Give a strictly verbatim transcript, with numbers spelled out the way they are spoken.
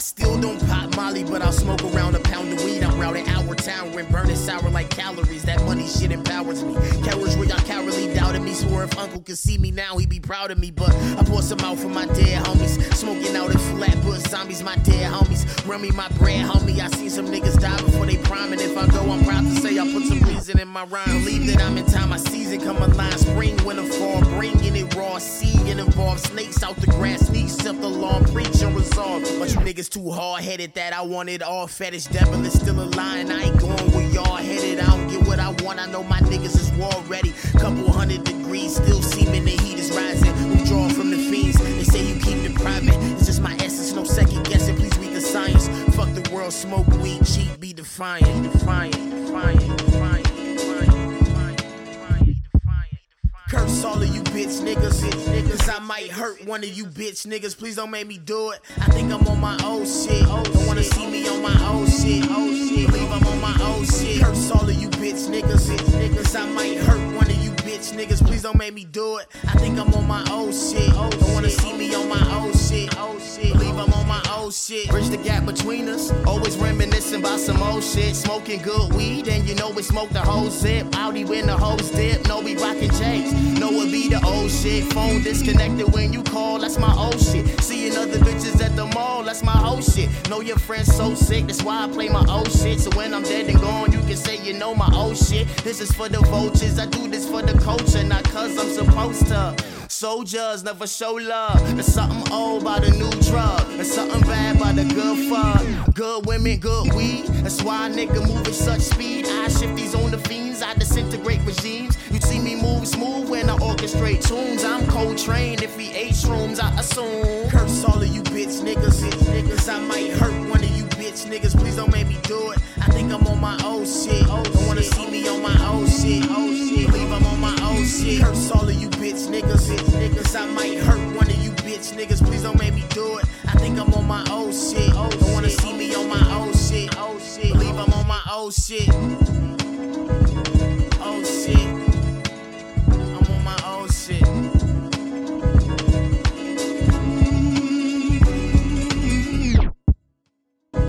still don't pop Molly, but I'll smoke around a pound of weed. I'm routing our town when burning sour like calories. That money shit empowers me. Cowards where y'all cowardly doubted me. Swore if Uncle could see me now, he'd be proud of me. But I pour some out for my dead homies. Smoking out in Flatbush zombies, my dead homies. Run me my bread, homie. I seen some niggas die before they prime. And if I go, I'm proud to say I put some reason in my rhyme. Believe that I'm in time, my season come alive. Spring, winter, fall, bringing it raw. Seeing involve snakes out the grass. Sneaks up the lawn, preach and resolve. But you niggas too hard-headed that I want it all. Fetish devil is still a line. I ain't going where y'all headed. I don't get what I want. I know my niggas is war ready. Couple hundred degrees, still seeming the heat is rising. Withdraw from the fiends. They say you keep it private. It's just my essence, no second guessing. Please read the science. Fuck the world, smoke weed, cheat, be defiant, defiant, defiant, defiant. Curse all of you bitch niggas, bitch niggas. I might hurt one of you bitch niggas. Please don't make me do it. I think I'm on my old shit. Don't wanna see me on my old shit. Believe I'm on my old shit. Curse all of you bitch niggas, bitch niggas. I might hurt one of you bitch niggas. Please don't make me do it. I think I'm on my old shit. Don't wanna see me on my old shit. Believe I'm on my old shit. Bridge the gap between us. Always reminiscing about some old shit. Smoking good weed, and you know we smoke the whole zip. Audi when the hoes dip. No, we rockin' J's. Know it be the old shit. Phone disconnected when you call, that's my old shit. Seeing other bitches at the mall, that's my whole shit. Know your friend's so sick, that's why I play my old shit. So when I'm dead and gone, you can say you know my old shit. This is for the vultures, I do this for the culture, not cause I'm supposed to. Soldiers never show love. There's something old about a new drug. There's something bad about a good fuck. Good women, good weed. That's why a nigga move at such speed. I shift these on the fiends, I disintegrate regimes. You see me move smooth when I orchestrate tunes. I'm Coltrane, if we ate shrooms, I assume. Curse all of you bitch niggas, bitch niggas. I might hurt one of you bitch niggas. Please don't make me do it. I think I'm on my old shit. Don't wanna see me on my old shit. Believe I'm on my old shit. Curse all of you bitch niggas, bitch niggas. I might hurt one of you bitch niggas. Please don't make me do it. I think I'm on my old shit. Don't wanna see me on my old shit. Believe I'm on my old shit.